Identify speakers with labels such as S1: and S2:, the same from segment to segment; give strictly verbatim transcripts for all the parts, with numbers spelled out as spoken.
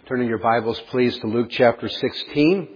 S1: Turning your Bibles, please, to Luke chapter sixteen.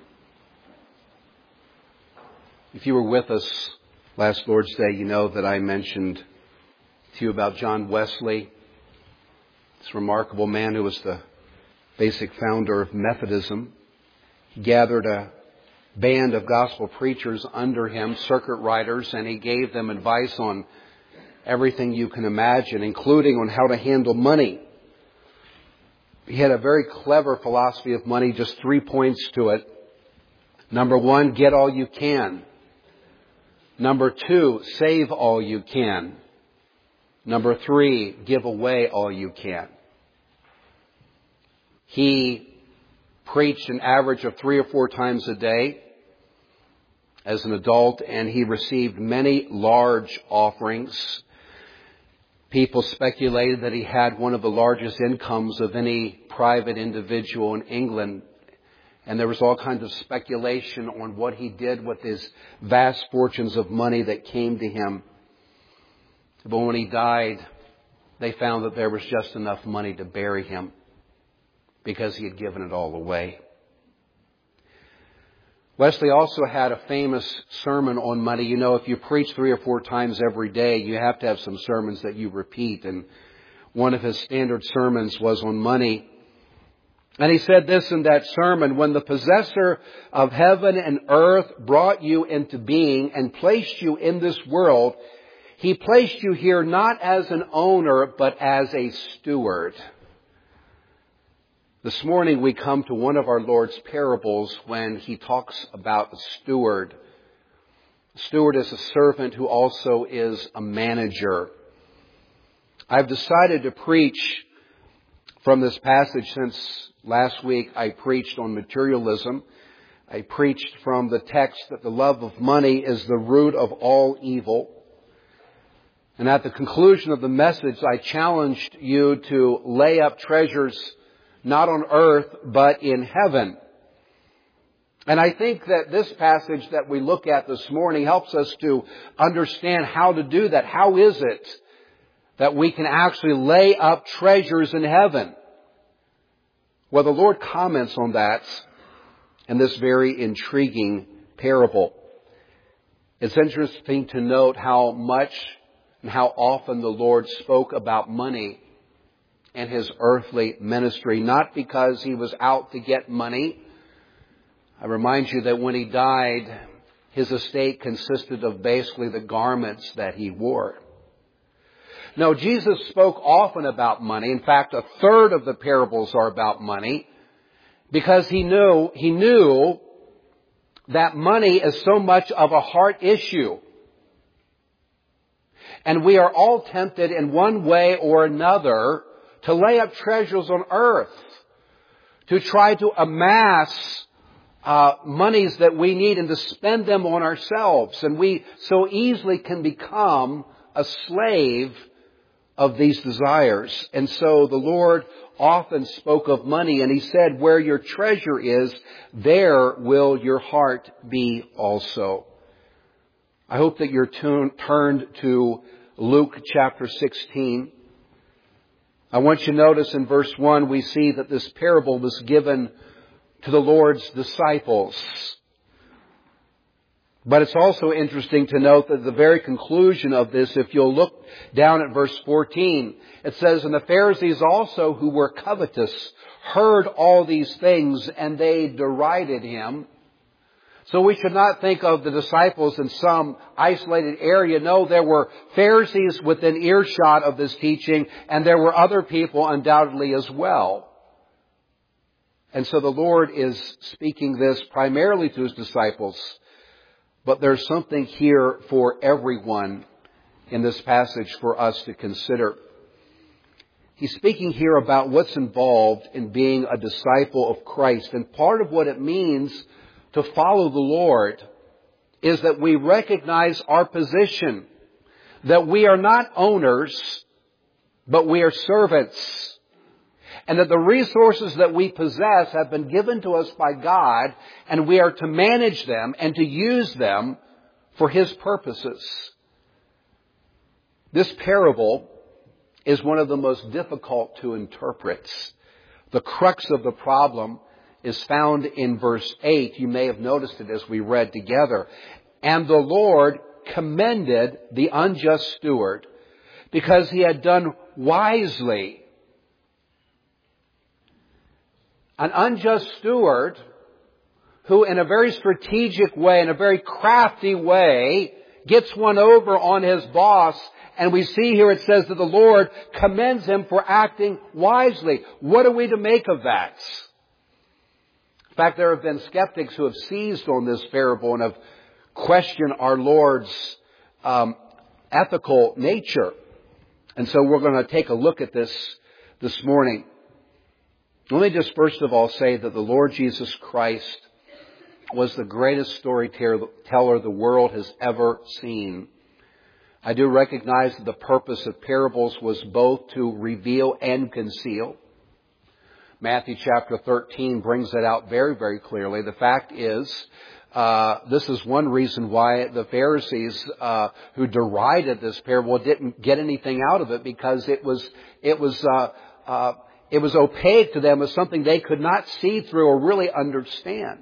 S1: If you were with us last Lord's Day, you know that I mentioned to you about John Wesley, this remarkable man who was the basic founder of Methodism. He gathered a band of gospel preachers under him, circuit riders, and he gave them advice on everything you can imagine, including on how to handle money. He had a very clever philosophy of money, just three points to it. Number one, get all you can. Number two, save all you can. Number three, give away all you can. He preached an average of three or four times a day as an adult, and he received many large offerings. People speculated that he had one of the largest incomes of any private individual in England. And there was all kinds of speculation on what he did with his vast fortunes of money that came to him. But when he died, they found that there was just enough money to bury him because he had given it all away. Wesley also had a famous sermon on money. You know, if you preach three or four times every day, you have to have some sermons that you repeat. And one of his standard sermons was on money. And he said this in that sermon: when the possessor of heaven and earth brought you into being and placed you in this world, he placed you here not as an owner, but as a steward. This morning we come to one of our Lord's parables when he talks about a steward. A steward is a servant who also is a manager. I've decided to preach from this passage since last week I preached on materialism. I preached from the text that the love of money is the root of all evil. And at the conclusion of the message, I challenged you to lay up treasures not on earth, but in heaven. And I think that this passage that we look at this morning helps us to understand how to do that. How is it that we can actually lay up treasures in heaven? Well, the Lord comments on that in this very intriguing parable. It's interesting to note how much and how often the Lord spoke about money and his earthly ministry, not because he was out to get money. I remind you that when he died, his estate consisted of basically the garments that he wore. No, Jesus spoke often about money. In fact, a third of the parables are about money, because he knew, he knew that money is so much of a heart issue. And we are all tempted in one way or another to lay up treasures on earth, to try to amass uh, monies that we need and to spend them on ourselves. And we so easily can become a slave of these desires. And so the Lord often spoke of money, and he said, where your treasure is, there will your heart be also. I hope that you're t- turned to Luke chapter sixteen. I want you to notice in verse one, we see that this parable was given to the Lord's disciples. But it's also interesting to note that the very conclusion of this, if you'll look down at verse fourteen, it says, and the Pharisees also, who were covetous, heard all these things, and they derided him. So we should not think of the disciples in some isolated area. No, there were Pharisees within earshot of this teaching, and there were other people undoubtedly as well. And so the Lord is speaking this primarily to his disciples, but there's something here for everyone in this passage for us to consider. He's speaking here about what's involved in being a disciple of Christ, and part of what it means to follow the Lord is that we recognize our position, that we are not owners, but we are servants, and that the resources that we possess have been given to us by God, and we are to manage them and to use them for his purposes. This parable is one of the most difficult to interpret. The crux of the problem is found in verse eight. You may have noticed it as we read together. And the Lord commended the unjust steward because he had done wisely. An unjust steward who in a very strategic way, in a very crafty way, gets one over on his boss. And we see here it says that the Lord commends him for acting wisely. What are we to make of that? In fact, there have been skeptics who have seized on this parable and have questioned our Lord's um, ethical nature. And so we're going to take a look at this this morning. Let me just first of all say that the Lord Jesus Christ was the greatest storyteller the world has ever seen. I do recognize that the purpose of parables was both to reveal and conceal. Matthew chapter thirteen brings that out very, very clearly. The fact is, uh, this is one reason why the Pharisees, uh, who derided this parable didn't get anything out of it, because it was, it was, uh, uh, it was opaque to them as something they could not see through or really understand.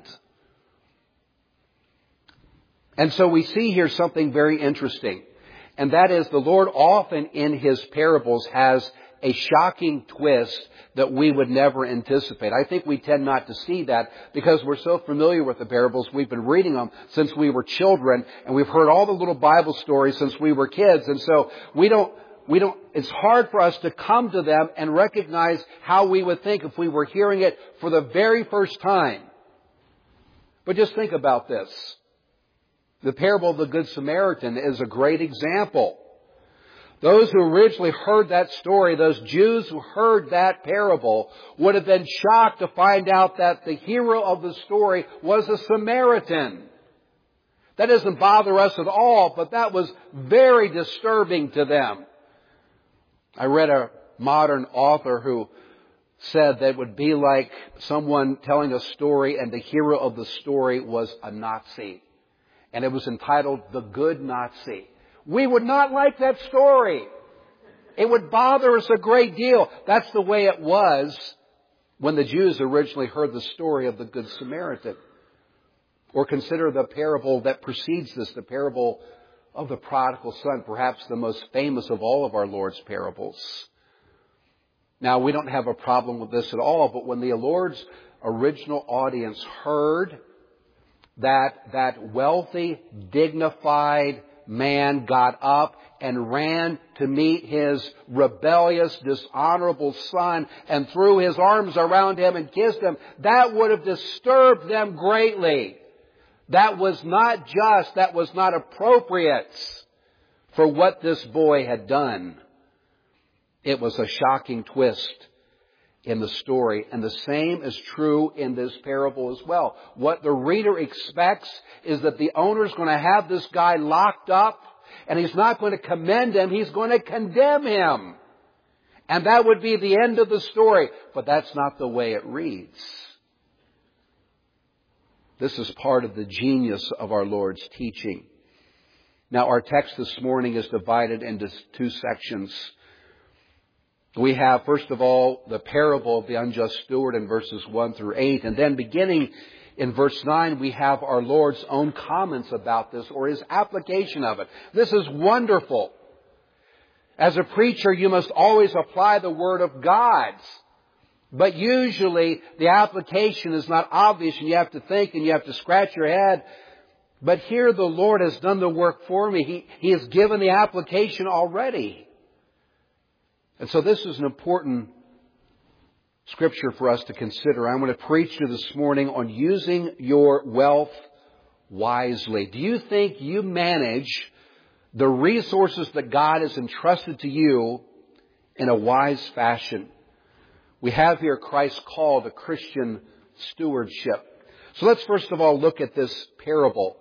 S1: And so we see here something very interesting. And that is, the Lord often in His parables has a shocking twist that we would never anticipate. I think we tend not to see that because we're so familiar with the parables. We've been reading them since we were children, and we've heard all the little Bible stories since we were kids. And so we don't, we don't, it's hard for us to come to them and recognize how we would think if we were hearing it for the very first time. But just think about this. The parable of the Good Samaritan is a great example. Those who originally heard that story, those Jews who heard that parable, would have been shocked to find out that the hero of the story was a Samaritan. That doesn't bother us at all, but that was very disturbing to them. I read a modern author who said that it would be like someone telling a story and the hero of the story was a Nazi. And it was entitled The Good Nazi. We would not like that story. It would bother us a great deal. That's the way it was when the Jews originally heard the story of the Good Samaritan. Or consider the parable that precedes this, the parable of the prodigal son, perhaps the most famous of all of our Lord's parables. Now, we don't have a problem with this at all, but when the Lord's original audience heard that that wealthy, dignified man got up and ran to meet his rebellious, dishonorable son and threw his arms around him and kissed him, that would have disturbed them greatly. That was not just, that was not appropriate for what this boy had done. It was a shocking twist in the story. And the same is true in this parable as well. What the reader expects is that the owner is going to have this guy locked up, and he's not going to commend him, he's going to condemn him. And that would be the end of the story. But that's not the way it reads. This is part of the genius of our Lord's teaching. Now, our text this morning is divided into two sections. We have, first of all, the parable of the unjust steward in verses one through eight. And then beginning in verse nine, we have our Lord's own comments about this, or His application of it. This is wonderful. As a preacher, you must always apply the Word of God. But usually the application is not obvious, and you have to think and you have to scratch your head. But here the Lord has done the work for me. He, he has given the application already. And so this is an important scripture for us to consider. I'm going to preach to you this morning on using your wealth wisely. Do you think you manage the resources that God has entrusted to you in a wise fashion? We have here Christ's call to Christian stewardship. So let's first of all look at this parable.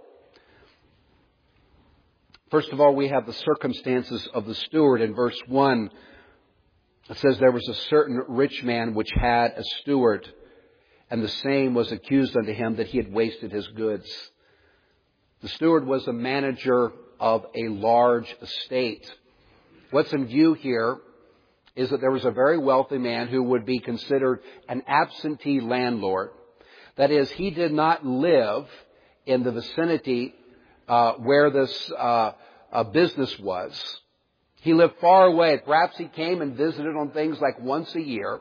S1: First of all, we have the circumstances of the steward in verse one. It says, there was a certain rich man which had a steward, and the same was accused unto him that he had wasted his goods. The steward was a manager of a large estate. What's in view here is that there was a very wealthy man who would be considered an absentee landlord. That is, he did not live in the vicinity uh, where this uh, uh, business was. He lived far away. Perhaps he came and visited on things like once a year.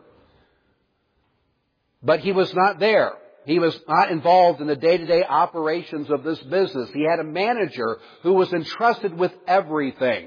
S1: But he was not there. He was not involved in the day-to-day operations of this business. He had a manager who was entrusted with everything.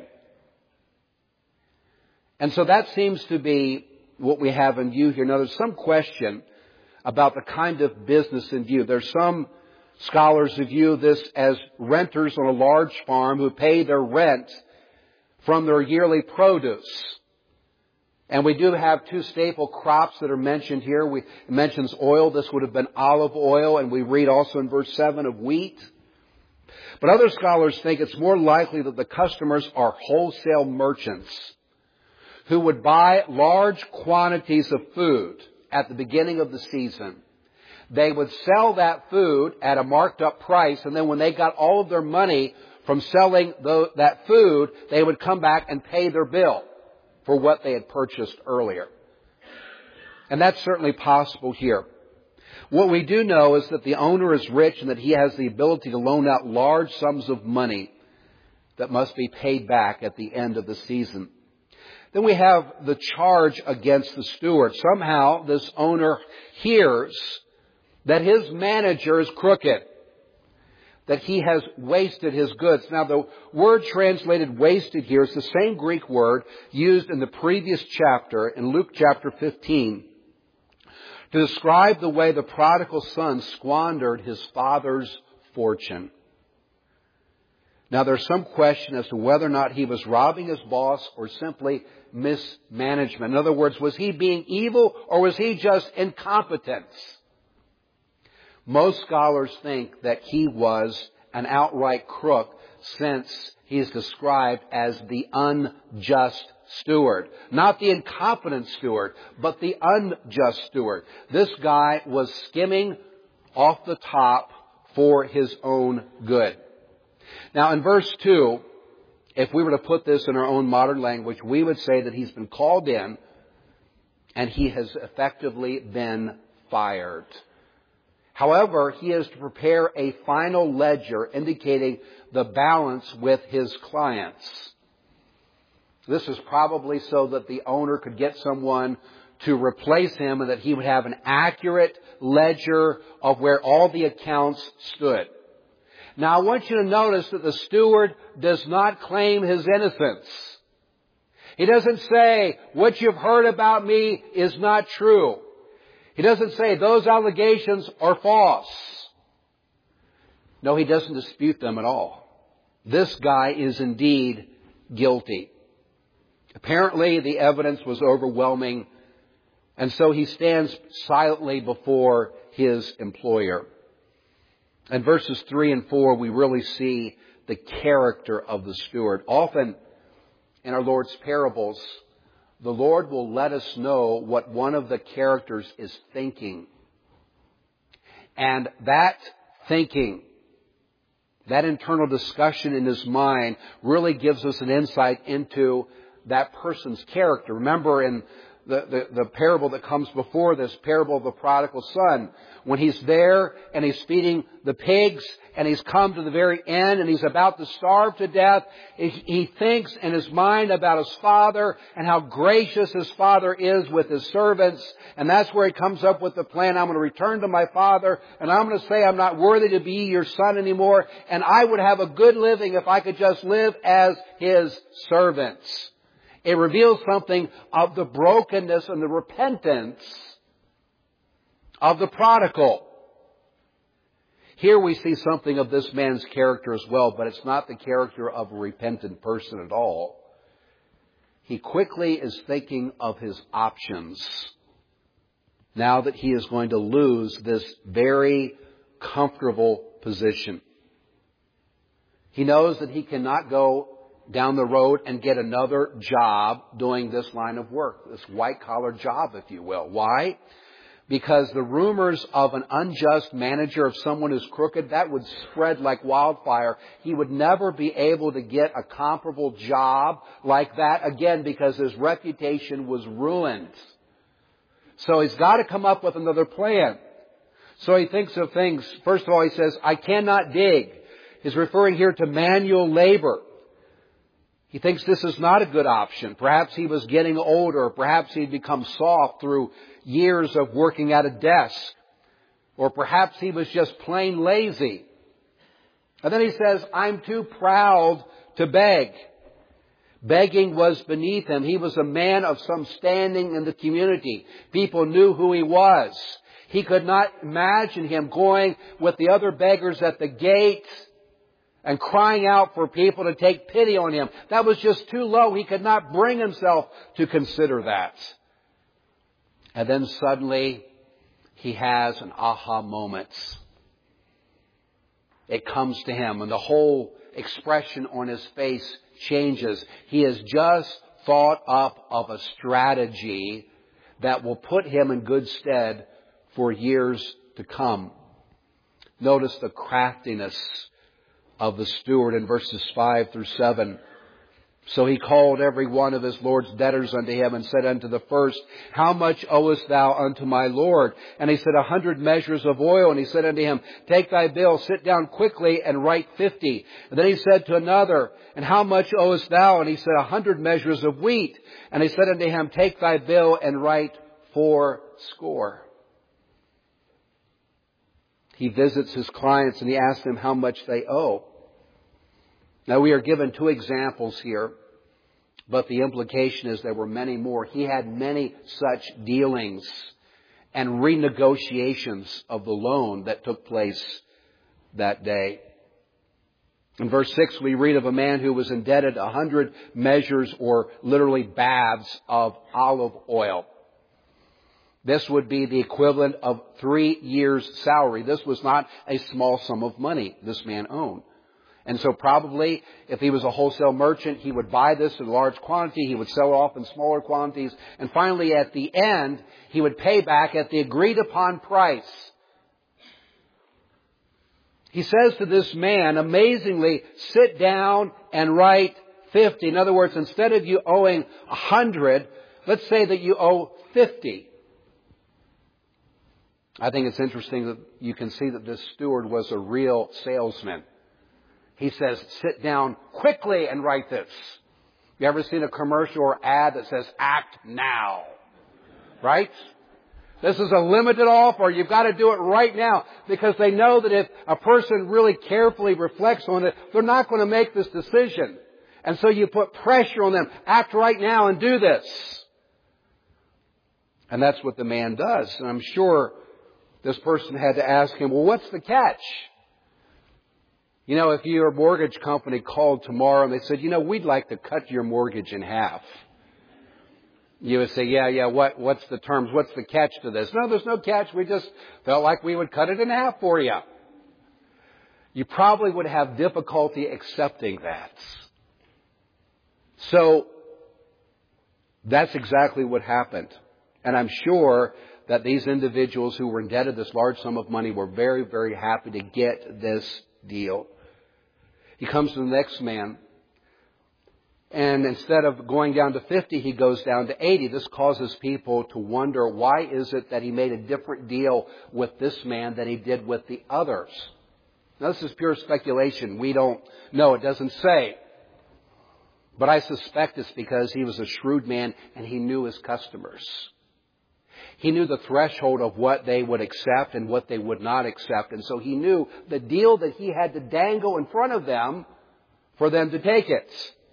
S1: And so that seems to be what we have in view here. Now, there's some question about the kind of business in view. There's some scholars who view this as renters on a large farm who pay their rent from their yearly produce. And we do have two staple crops that are mentioned here. We, it mentions oil. This would have been olive oil. And we read also in verse seven of wheat. But other scholars think it's more likely that the customers are wholesale merchants who would buy large quantities of food at the beginning of the season. They would sell that food at a marked up price, and then when they got all of their money from selling the, that food, they would come back and pay their bill for what they had purchased earlier. And that's certainly possible here. What we do know is that the owner is rich and that he has the ability to loan out large sums of money that must be paid back at the end of the season. Then we have the charge against the steward. Somehow this owner hears that his manager is crooked, that he has wasted his goods. Now the word translated wasted here is the same Greek word used in the previous chapter, in Luke chapter fifteen, to describe the way the prodigal son squandered his father's fortune. Now there's some question as to whether or not he was robbing his boss or simply mismanagement. In other words, was he being evil or was he just incompetence? Most scholars think that he was an outright crook, since he is described as the unjust steward. Not the incompetent steward, but the unjust steward. This guy was skimming off the top for his own good. Now in verse two, if we were to put this in our own modern language, we would say that he's been called in and he has effectively been fired. However, he is to prepare a final ledger indicating the balance with his clients. This is probably so that the owner could get someone to replace him and that he would have an accurate ledger of where all the accounts stood. Now, I want you to notice that the steward does not claim his innocence. He doesn't say, what you've heard about me is not true. He doesn't say, those allegations are false. No, he doesn't dispute them at all. This guy is indeed guilty. Apparently, the evidence was overwhelming, and so he stands silently before his employer. In verses three and four, we really see the character of the steward. Often in our Lord's parables, the Lord will let us know what one of the characters is thinking. And that thinking, that internal discussion in his mind, really gives us an insight into that person's character. Remember in The, the, the parable that comes before this, parable of the prodigal son, when he's there and he's feeding the pigs and he's come to the very end and he's about to starve to death, he, he thinks in his mind about his father and how gracious his father is with his servants. And that's where he comes up with the plan. I'm going to return to my father and I'm going to say I'm not worthy to be your son anymore. And I would have a good living if I could just live as his servants. It reveals something of the brokenness and the repentance of the prodigal. Here we see something of this man's character as well, but it's not the character of a repentant person at all. He quickly is thinking of his options now that he is going to lose this very comfortable position. He knows that he cannot go down the road and get another job doing this line of work, this white-collar job, if you will. Why? Because the rumors of an unjust manager, of someone who's crooked, that would spread like wildfire. He would never be able to get a comparable job like that again because his reputation was ruined. So he's got to come up with another plan. So he thinks of things. First of all, he says, I cannot dig. He's referring here to manual labor. He thinks this is not a good option. Perhaps he was getting older. Perhaps he'd become soft through years of working at a desk. Or perhaps he was just plain lazy. And then he says, I'm too proud to beg. Begging was beneath him. He was a man of some standing in the community. People knew who he was. He could not imagine him going with the other beggars at the gate and crying out for people to take pity on him. That was just too low. He could not bring himself to consider that. And then suddenly he has an aha moment. It comes to him and the whole expression on his face changes. He has just thought up of a strategy that will put him in good stead for years to come. Notice the craftiness of the steward in verses five through seven. So he called every one of his Lord's debtors unto him and said unto the first, How much owest thou unto my Lord? And he said, A hundred measures of oil. And he said unto him, Take thy bill, sit down quickly and write fifty. And then he said to another, And how much owest thou? And he said, A hundred measures of wheat. And he said unto him, Take thy bill and write four score. He visits his clients and he asks them how much they owe. Now we are given two examples here, but the implication is there were many more. He had many such dealings and renegotiations of the loan that took place that day. In verse six we read of a man who was indebted a hundred measures or literally baths of olive oil. This would be the equivalent of three years' salary. This was not a small sum of money this man owned. And so probably if he was a wholesale merchant, he would buy this in large quantity. He would sell it off in smaller quantities. And finally at the end, he would pay back at the agreed upon price. He says to this man, amazingly, sit down and write fifty. In other words, instead of you owing a hundred, let's say that you owe fifty. I think it's interesting that you can see that this steward was a real salesman. He says, sit down quickly and write this. You ever seen a commercial or ad that says, act now? Right? This is a limited offer. You've got to do it right now. Because they know that if a person really carefully reflects on it, they're not going to make this decision. And so you put pressure on them. Act right now and do this. And that's what the man does. And I'm sure this person had to ask him, well, what's the catch? You know, if your mortgage company called tomorrow and they said, you know, we'd like to cut your mortgage in half. You would say, yeah, yeah, what, what's the terms? What's the catch to this? No, there's no catch. We just felt like we would cut it in half for you. You probably would have difficulty accepting that. So that's exactly what happened. And I'm sure that these individuals who were indebted this large sum of money were very, very happy to get this deal. He comes to the next man, and instead of going down to fifty, he goes down to eighty. This causes people to wonder, why is it that he made a different deal with this man than he did with the others? Now, this is pure speculation. We don't know. It doesn't say. But I suspect it's because he was a shrewd man and he knew his customers. He knew the threshold of what they would accept and what they would not accept. And so he knew the deal that he had to dangle in front of them for them to take it.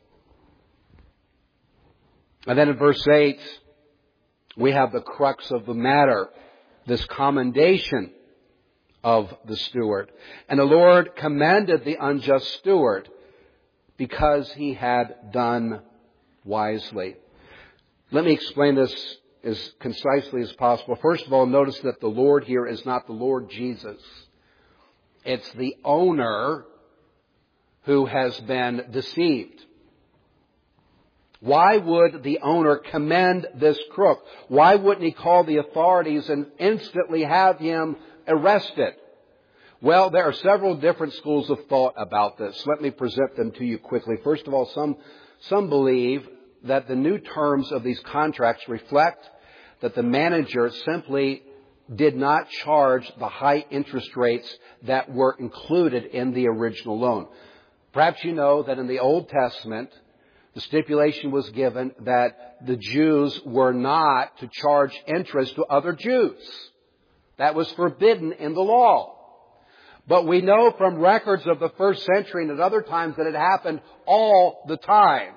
S1: And then in verse eight, we have the crux of the matter, this commendation of the steward. And the Lord commended the unjust steward because he had done wisely. Let me explain this as concisely as possible. First of all, notice that the Lord here is not the Lord Jesus. It's the owner who has been deceived. Why would the owner commend this crook? Why wouldn't he call the authorities and instantly have him arrested? Well, there are several different schools of thought about this. Let me present them to you quickly. First of all, some, some believe that the new terms of these contracts reflect that the manager simply did not charge the high interest rates that were included in the original loan. Perhaps you know that in the Old Testament, the stipulation was given that the Jews were not to charge interest to other Jews. That was forbidden in the law. But we know from records of the first century and at other times that it happened all the time.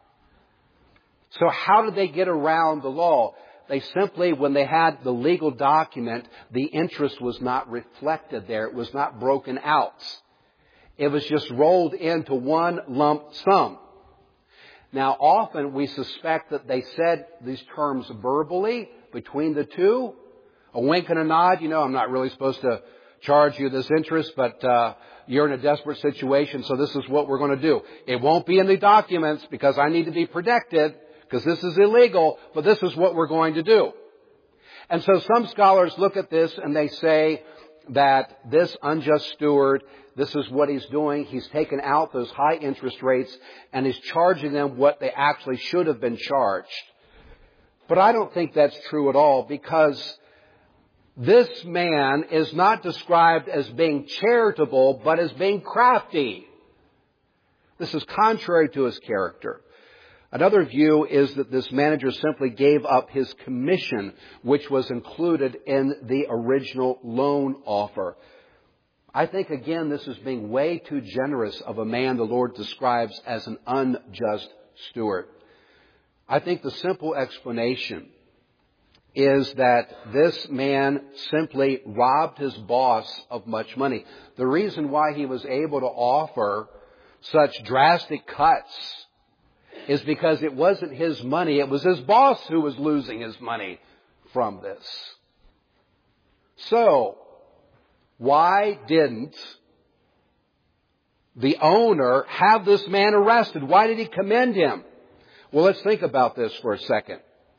S1: So how did they get around the law? They simply, when they had the legal document, the interest was not reflected there. It was not broken out. It was just rolled into one lump sum. Now, often we suspect that they said these terms verbally between the two. A wink and a nod, you know, I'm not really supposed to charge you this interest, but uh you're in a desperate situation, so this is what we're going to do. It won't be in the documents because I need to be protected because this is illegal, but this is what we're going to do. And so some scholars look at this and they say that this unjust steward, this is what he's doing. He's taken out those high interest rates and is charging them what they actually should have been charged. But I don't think that's true at all, because this man is not described as being charitable, but as being crafty. This is contrary to his character. Another view is that this manager simply gave up his commission, which was included in the original loan offer. I think, again, this is being way too generous of a man the Lord describes as an unjust steward. I think the simple explanation is that this man simply robbed his boss of much money. The reason why he was able to offer such drastic cuts is because it wasn't his money. It was his boss who was losing his money from this. So, why didn't the owner have this man arrested? Why did he commend him? Well, let's think about this for a second.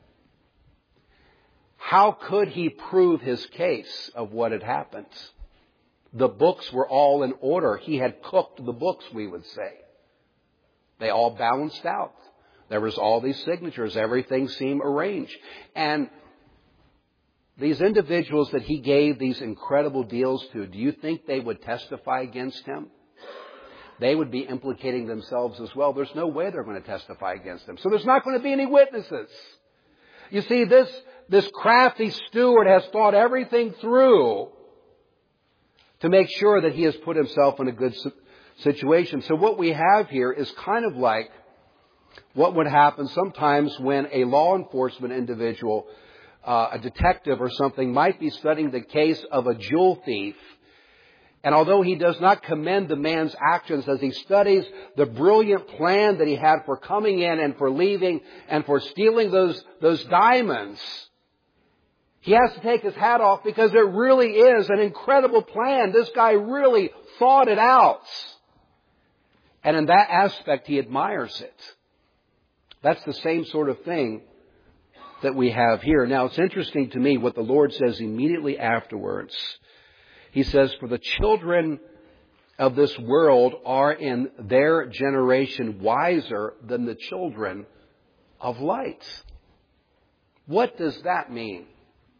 S1: How could he prove his case of what had happened? The books were all in order. He had cooked the books, we would say. They all balanced out. There was all these signatures. Everything seemed arranged. And these individuals that he gave these incredible deals to, do you think they would testify against him? They would be implicating themselves as well. There's no way they're going to testify against him. So there's not going to be any witnesses. You see, this, this crafty steward has thought everything through to make sure that he has put himself in a good situation. So what we have here is kind of like what would happen sometimes when a law enforcement individual, uh, a detective or something, might be studying the case of a jewel thief. And although he does not commend the man's actions, as he studies the brilliant plan that he had for coming in and for leaving and for stealing those, those diamonds, he has to take his hat off because it really is an incredible plan. This guy really thought it out. And in that aspect, he admires it. That's the same sort of thing that we have here. Now, it's interesting to me what the Lord says immediately afterwards. He says, for the children of this world are in their generation wiser than the children of light. What does that mean?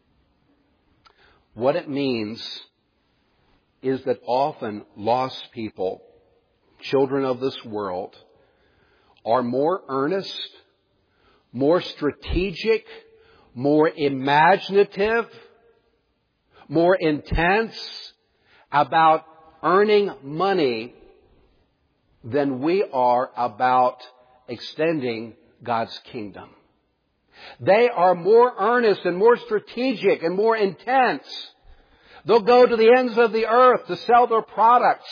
S1: What it means is that often lost people, children of this world, are more earnest, more strategic, more imaginative, more intense about earning money than we are about extending God's kingdom. They are more earnest and more strategic and more intense. They'll go to the ends of the earth to sell their products.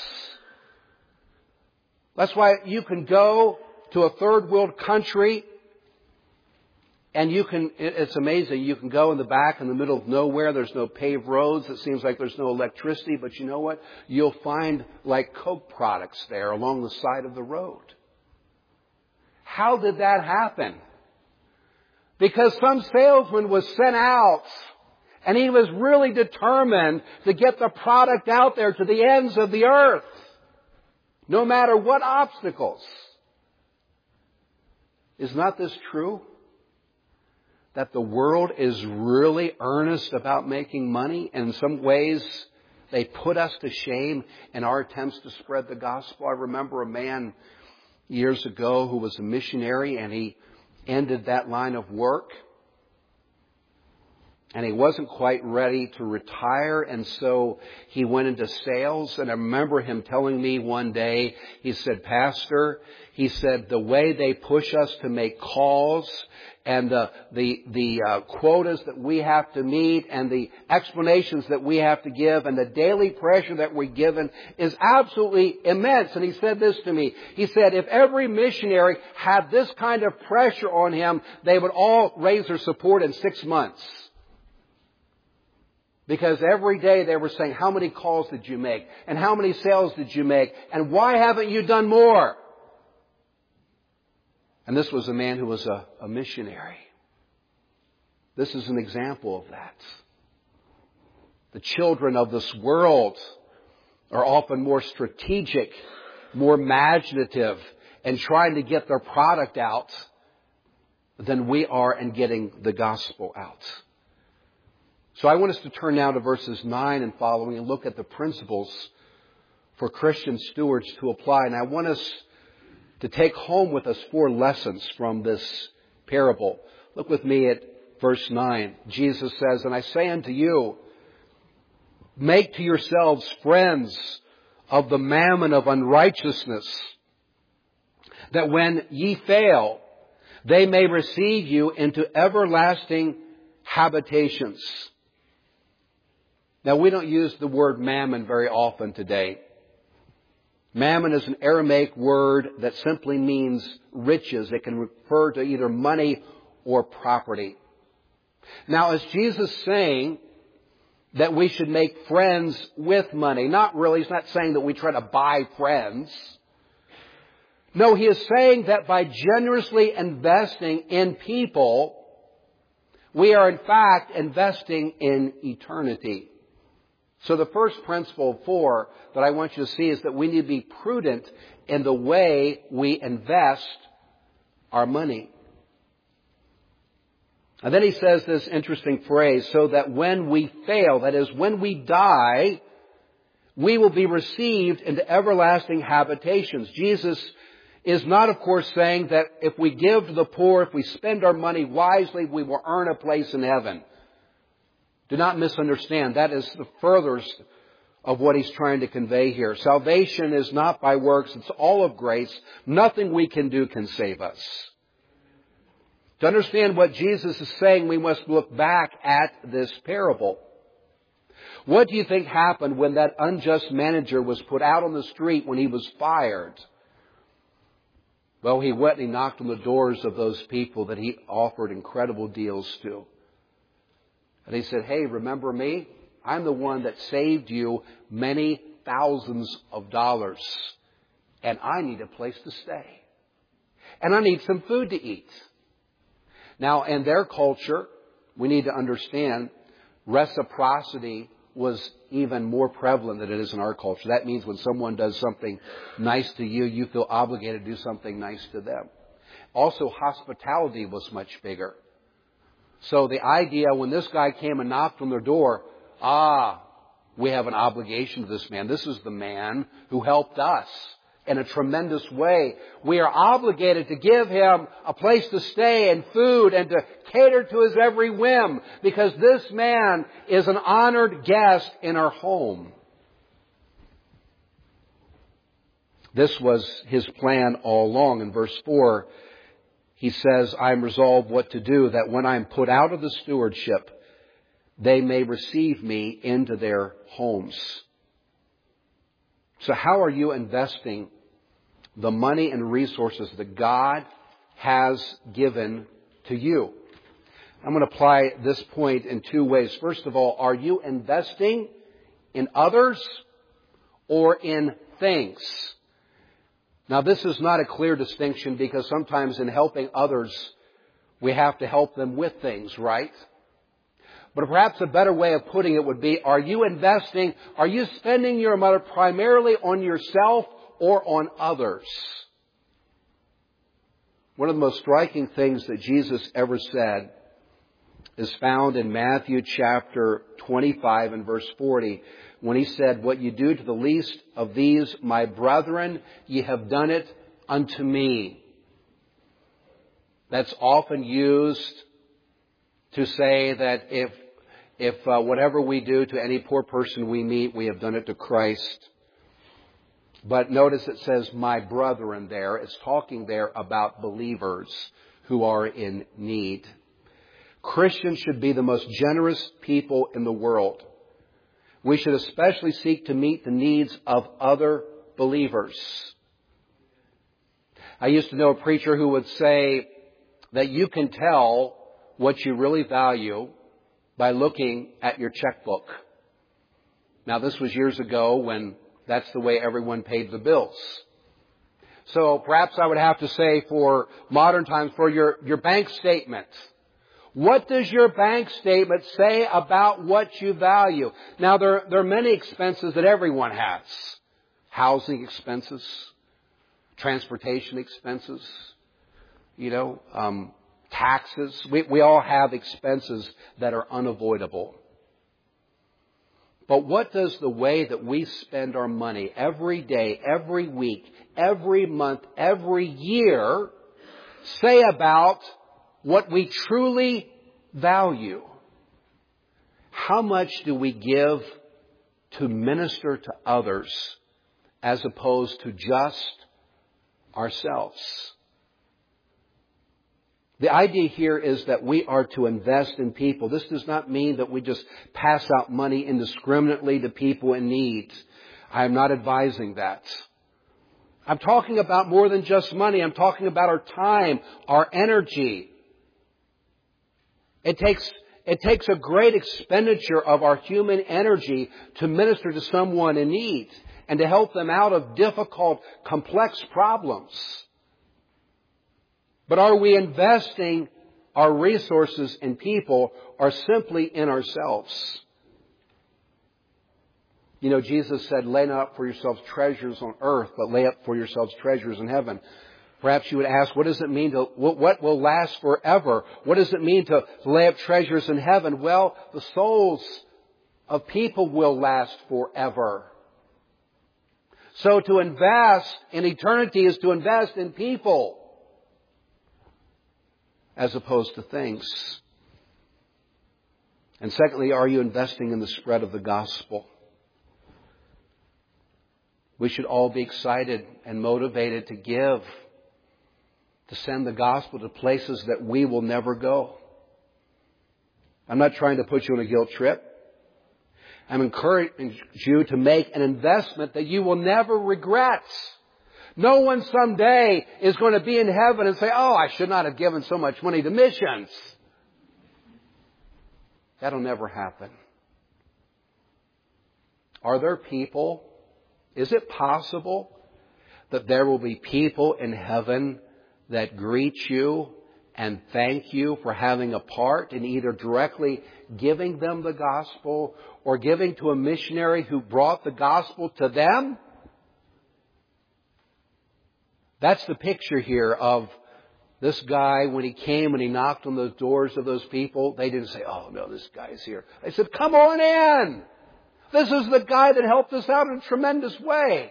S1: That's why you can go to a third world country and you can, it's amazing, you can go in the back in the middle of nowhere. There's no paved roads. It seems like there's no electricity. But you know what? You'll find like Coke products there along the side of the road. How did that happen? Because some salesman was sent out and he was really determined to get the product out there to the ends of the earth, no matter what obstacles. Is not this true? That the world is really earnest about making money, and in some ways they put us to shame in our attempts to spread the gospel. I remember a man years ago who was a missionary, and he ended that line of work. And he wasn't quite ready to retire, and so he went into sales. And I remember him telling me one day, he said, Pastor, he said, the way they push us to make calls and the the the uh, quotas that we have to meet and the explanations that we have to give and the daily pressure that we're given is absolutely immense. And he said this to me. He said, if every missionary had this kind of pressure on him, they would all raise their support in six months. Because every day they were saying, how many calls did you make? And how many sales did you make? And why haven't you done more? And this was a man who was a, a missionary. This is an example of that. The children of this world are often more strategic, more imaginative, and trying to get their product out than we are in getting the gospel out. So I want us to turn now to verses nine and following and look at the principles for Christian stewards to apply. And I want us to take home with us four lessons from this parable. Look with me at verse nine. Jesus says, and I say unto you, make to yourselves friends of the mammon of unrighteousness, that when ye fail, they may receive you into everlasting habitations. Now, we don't use the word mammon very often today. Mammon is an Aramaic word that simply means riches. It can refer to either money or property. Now, is Jesus saying that we should make friends with money? Not really. He's not saying that we try to buy friends. No, he is saying that by generously investing in people, we are in fact investing in eternity. So the first principle of four that I want you to see is that we need to be prudent in the way we invest our money. And then he says this interesting phrase, so that when we fail, that is, when we die, we will be received into everlasting habitations. Jesus is not, of course, saying that if we give to the poor, if we spend our money wisely, we will earn a place in heaven. Do not misunderstand. That is the furthest of what he's trying to convey here. Salvation is not by works. It's all of grace. Nothing we can do can save us. To understand what Jesus is saying, we must look back at this parable. What do you think happened when that unjust manager was put out on the street when he was fired? Well, he went and he knocked on the doors of those people that he offered incredible deals to. And he said, hey, remember me? I'm the one that saved you many thousands of dollars. And I need a place to stay. And I need some food to eat. Now, in their culture, we need to understand reciprocity was even more prevalent than it is in our culture. That means when someone does something nice to you, you feel obligated to do something nice to them. Also, hospitality was much bigger. So the idea when this guy came and knocked on their door, ah, we have an obligation to this man. This is the man who helped us in a tremendous way. We are obligated to give him a place to stay and food and to cater to his every whim because this man is an honored guest in our home. This was his plan all along. In verse four, he says, I am resolved what to do, that when I am put out of the stewardship, they may receive me into their homes. So how are you investing the money and resources that God has given to you? I'm going to apply this point in two ways. First of all, are you investing in others or in things? Now, this is not a clear distinction because sometimes in helping others, we have to help them with things, right? But perhaps a better way of putting it would be, are you investing, are you spending your money primarily on yourself or on others? One of the most striking things that Jesus ever said is found in Matthew chapter twenty-five and verse forty, when He said, "What you do to the least of these, my brethren, ye have done it unto me." That's often used to say that if if uh, whatever we do to any poor person we meet, we have done it to Christ. But notice it says, my brethren there. It's talking there about believers who are in need. Christians should be the most generous people in the world. We should especially seek to meet the needs of other believers. I used to know a preacher who would say that you can tell what you really value by looking at your checkbook. Now, this was years ago when that's the way everyone paid the bills. So perhaps I would have to say for modern times, for your, your bank statement. What does your bank statement say about what you value? Now, there, there are many expenses that everyone has. Housing expenses, transportation expenses, you know, um, taxes. We, we all have expenses that are unavoidable. But what does the way that we spend our money every day, every week, every month, every year say about what we truly value? How much do we give to minister to others as opposed to just ourselves? The idea here is that we are to invest in people. This does not mean that we just pass out money indiscriminately to people in need. I am not advising that. I'm talking about more than just money. I'm talking about our time, our energy. It takes, it takes a great expenditure of our human energy to minister to someone in need and to help them out of difficult, complex problems. But are we investing our resources in people or simply in ourselves? You know, Jesus said, lay not up for yourselves treasures on earth, but lay up for yourselves treasures in heaven. Perhaps you would ask, what does it mean to, what will last forever? What does it mean to lay up treasures in heaven? Well, the souls of people will last forever. So to invest in eternity is to invest in people, as opposed to things. And secondly, are you investing in the spread of the gospel? We should all be excited and motivated to give, to send the gospel to places that we will never go. I'm not trying to put you on a guilt trip. I'm encouraging you to make an investment that you will never regret. No one someday is going to be in heaven and say, oh, I should not have given so much money to missions. That'll never happen. Are there people, is it possible that there will be people in heaven that greet you and thank you for having a part in either directly giving them the gospel or giving to a missionary who brought the gospel to them? That's the picture here of this guy when he came and he knocked on those doors of those people. They didn't say, oh no, this guy's here. They said, come on in. This is the guy that helped us out in a tremendous way.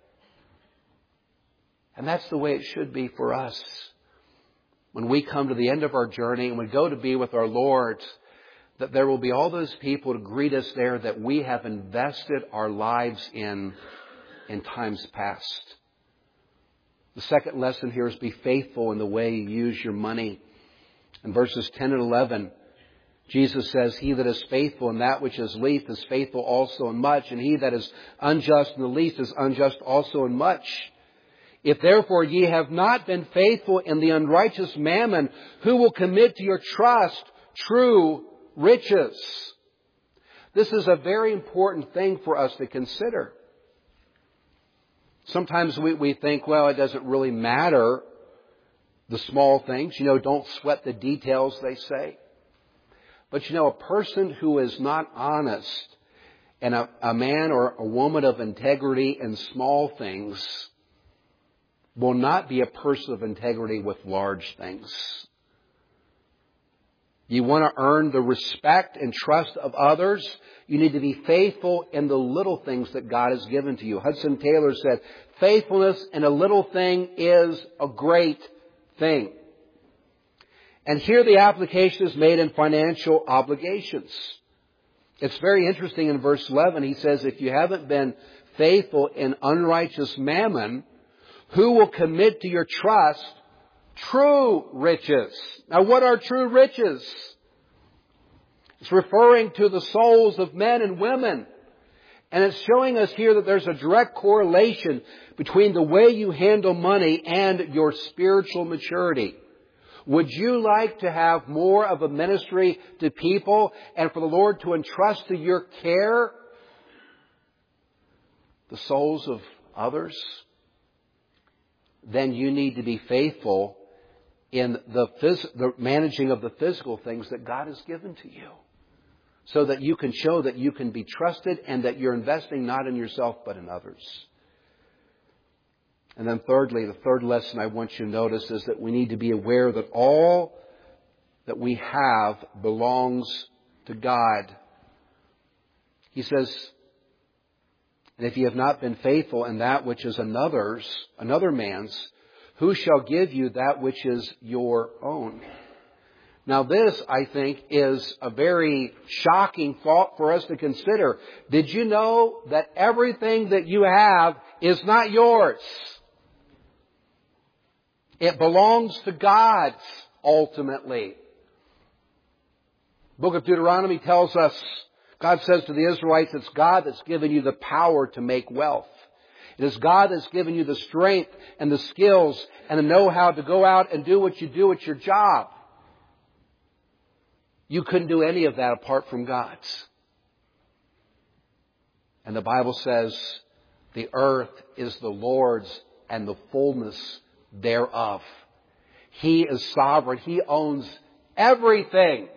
S1: And that's the way it should be for us. When we come to the end of our journey and we go to be with our Lord, that there will be all those people to greet us there that we have invested our lives in in times past. The second lesson here is be faithful in the way you use your money. In verses ten and eleven, Jesus says, he that is faithful in that which is least is faithful also in much, and he that is unjust in the least is unjust also in much. If therefore ye have not been faithful in the unrighteous mammon, who will commit to your trust true riches? This is a very important thing for us to consider. Sometimes we, we think, well, it doesn't really matter, the small things. You know, don't sweat the details, they say. But you know, a person who is not honest and a, a man or a woman of integrity in small things will not be a person of integrity with large things. You want to earn the respect and trust of others, you need to be faithful in the little things that God has given to you. Hudson Taylor said, faithfulness in a little thing is a great thing. And here the application is made in financial obligations. It's very interesting in verse eleven. He says, if you haven't been faithful in unrighteous mammon, who will commit to your trust true riches? Now, what are true riches? It's referring to the souls of men and women. And it's showing us here that there's a direct correlation between the way you handle money and your spiritual maturity. Would you like to have more of a ministry to people and for the Lord to entrust to your care the souls of others? Then you need to be faithful in the, phys- the managing of the physical things that God has given to you, so that you can show that you can be trusted and that you're investing not in yourself but in others. And then thirdly, the third lesson I want you to notice is that we need to be aware that all that we have belongs to God. He says, and if you have not been faithful in that which is another's, another man's, who shall give you that which is your own? Now this, I think, is a very shocking thought for us to consider. Did you know that everything that you have is not yours? It belongs to God, ultimately. The book of Deuteronomy tells us, God says to the Israelites, it's God that's given you the power to make wealth. It is God that's given you the strength and the skills and the know-how to go out and do what you do at your job. You couldn't do any of that apart from God's. And the Bible says, the earth is the Lord's and the fullness thereof. He is sovereign. He owns everything.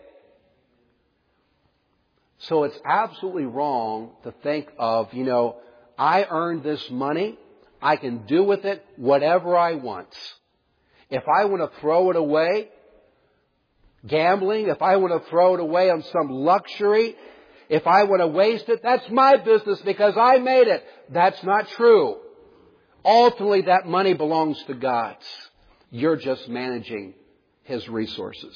S1: So it's absolutely wrong to think of, you know, I earned this money. I can do with it whatever I want. If I want to throw it away, gambling, if I want to throw it away on some luxury, if I want to waste it, that's my business because I made it. That's not true. Ultimately, that money belongs to God. You're just managing His resources.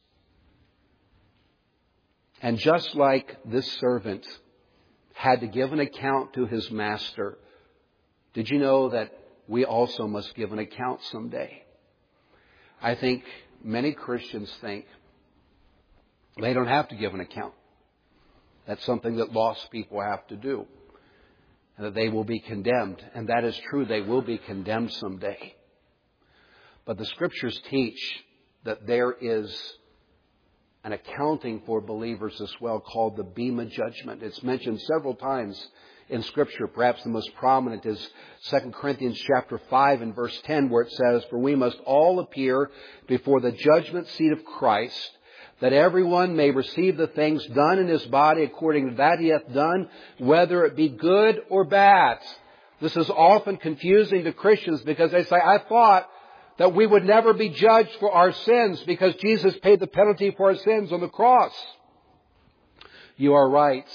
S1: And just like this servant had to give an account to his master, did you know that we also must give an account someday? I think many Christians think they don't have to give an account. That's something that lost people have to do. And that they will be condemned. And that is true, they will be condemned someday. But the Scriptures teach that there is an accounting for believers as well called the Bema Judgment. It's mentioned several times in Scripture. Perhaps the most prominent is Second Corinthians chapter five and verse ten, where it says, "For we must all appear before the judgment seat of Christ, that everyone may receive the things done in his body according to that he hath done, whether it be good or bad." This is often confusing to Christians because they say, I thought that we would never be judged for our sins because Jesus paid the penalty for our sins on the cross. You are right.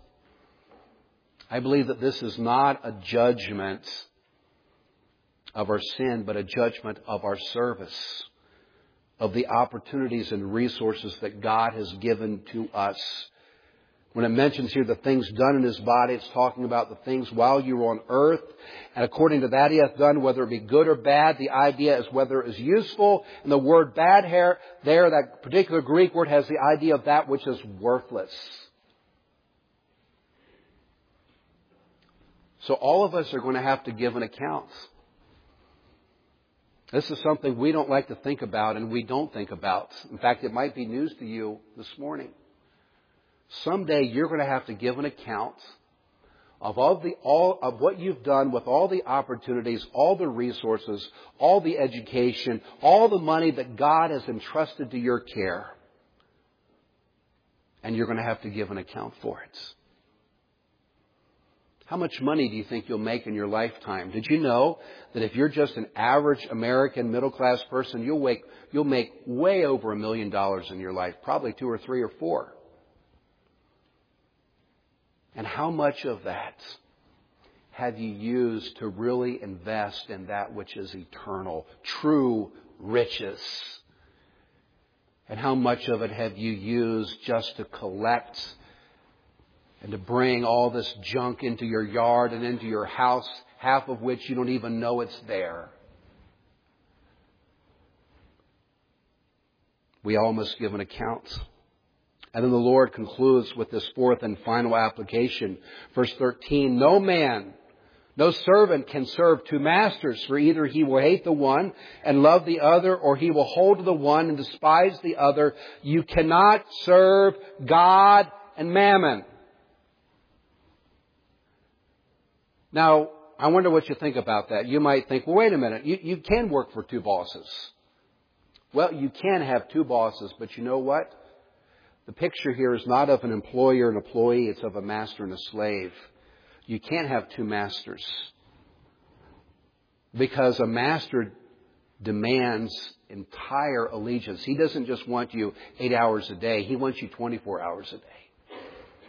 S1: I believe that this is not a judgment of our sin, but a judgment of our service, of the opportunities and resources that God has given to us. When it mentions here the things done in His body, it's talking about the things while you were on earth. And according to that He hath done, whether it be good or bad, the idea is whether it is useful. And the word bad here, there, that particular Greek word has the idea of that which is worthless. So all of us are going to have to give an account. This is something we don't like to think about and we don't think about. In fact, it might be news to you this morning. Someday you're going to have to give an account of all the all of what you've done with all the opportunities, all the resources, all the education, all the money that God has entrusted to your care. And you're going to have to give an account for it. How much money do you think you'll make in your lifetime? Did you know that if you're just an average American middle-class person, you'll make, you'll make way over a million dollars in your life, probably two or three or four. And how much of that have you used to really invest in that which is eternal, true riches? And how much of it have you used just to collect and to bring all this junk into your yard and into your house, half of which you don't even know it's there? We all must give an account. And then the Lord concludes with this fourth and final application. Verse thirteen, no man, no servant can serve two masters, for either he will hate the one and love the other, or he will hold to the one and despise the other. You cannot serve God and mammon. Now, I wonder what you think about that. You might think, well, wait a minute, you, you can work for two bosses. Well, you can have two bosses, but you know what? The picture here is not of an employer and employee, it's of a master and a slave. You can't have two masters. Because a master demands entire allegiance. He doesn't just want you eight hours a day, he wants you twenty-four hours a day.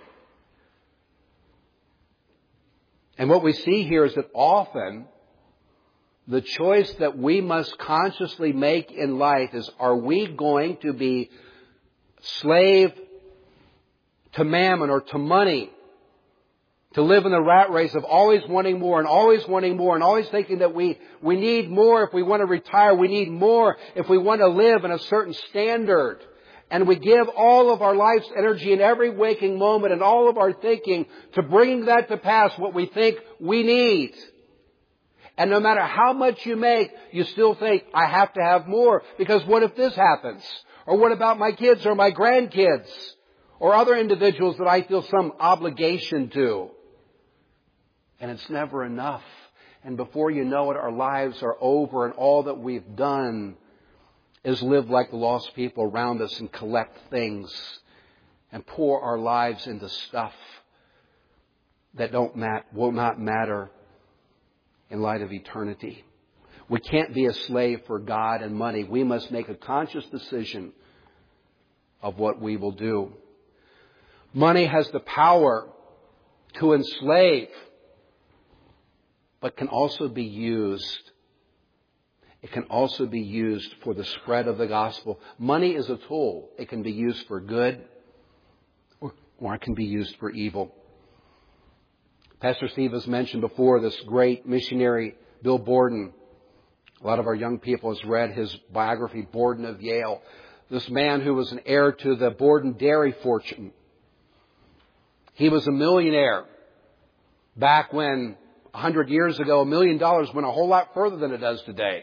S1: And what we see here is that often the choice that we must consciously make in life is, are we going to be slave to mammon or to money, to live in the rat race of always wanting more and always wanting more and always thinking that we, we need more if we want to retire, we need more if we want to live in a certain standard. And we give all of our life's energy in every waking moment and all of our thinking to bringing that to pass, what we think we need. And no matter how much you make, you still think, I have to have more, because what if this happens? Or what about my kids or my grandkids or other individuals that I feel some obligation to? And it's never enough. And before you know it, our lives are over, and all that we've done is live like the lost people around us and collect things and pour our lives into stuff that don't mat- will not matter in light of eternity. We can't be a slave for God and money. We must make a conscious decision of what we will do. Money has the power to enslave, but can also be used. It can also be used for the spread of the gospel. Money is a tool. It can be used for good, or, or it can be used for evil. Pastor Steve has mentioned before this great missionary, Bill Borden. A lot of our young people has read his biography, Borden of Yale. This man who was an heir to the Borden dairy fortune. He was a millionaire back when, a hundred years ago, a million dollars went a whole lot further than it does today.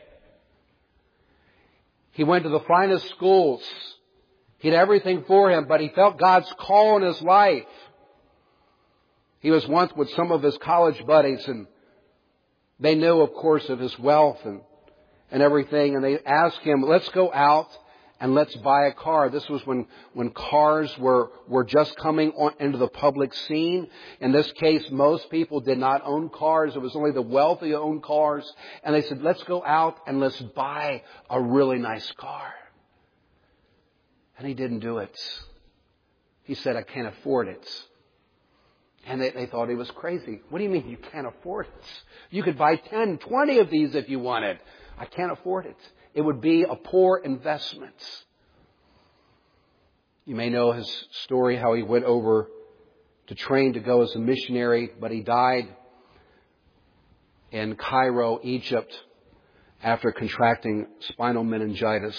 S1: He went to the finest schools. He had everything for him, but he felt God's call in his life. He was once with some of his college buddies, and they knew, of course, of his wealth and and everything. And they asked him, let's go out and let's buy a car. This was when, when cars were, were just coming on into the public scene. In this case, most people did not own cars. It was only the wealthy who owned cars. And they said, let's go out and let's buy a really nice car. And he didn't do it. He said, I can't afford it. And they, they thought he was crazy. What do you mean you can't afford it? You could buy ten, twenty of these if you wanted. I can't afford it. It would be a poor investment. You may know his story, how he went over to train to go as a missionary, but he died in Cairo, Egypt, after contracting spinal meningitis.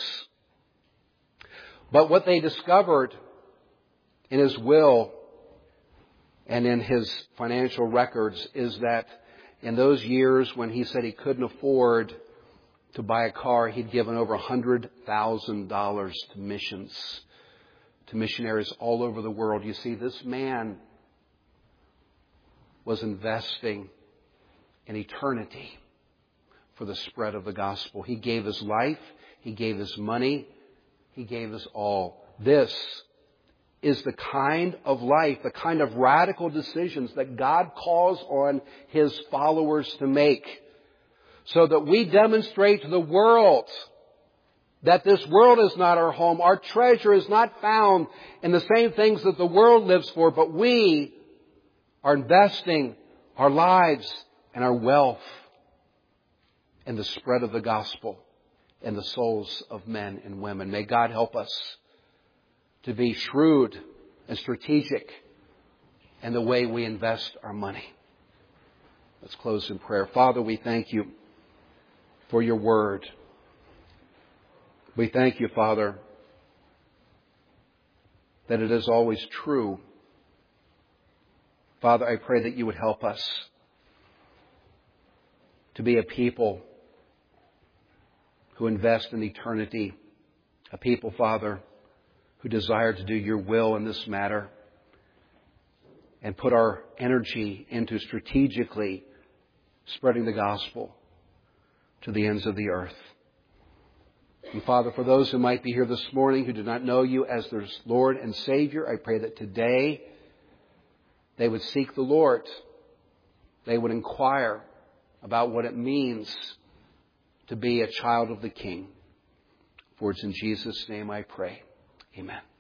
S1: But what they discovered in his will and in his financial records is that in those years when he said he couldn't afford to buy a car, he'd given over one hundred thousand dollars to missions, to missionaries all over the world. You see, this man was investing in eternity for the spread of the gospel. He gave His life. He gave His money. He gave His all. This is the kind of life, the kind of radical decisions that God calls on His followers to make, so that we demonstrate to the world that this world is not our home. Our treasure is not found in the same things that the world lives for, but we are investing our lives and our wealth in the spread of the gospel in the souls of men and women. May God help us to be shrewd and strategic in the way we invest our money. Let's close in prayer. Father, we thank You for Your word. We thank You, Father, that it is always true. Father, I pray that You would help us to be a people who invest in eternity, a people, Father, who desire to do Your will in this matter and put our energy into strategically spreading the gospel to the ends of the earth. And Father, for those who might be here this morning who do not know You as their Lord and Savior, I pray that today they would seek the Lord. They would inquire about what it means to be a child of the King. For it's in Jesus' name I pray. Amen.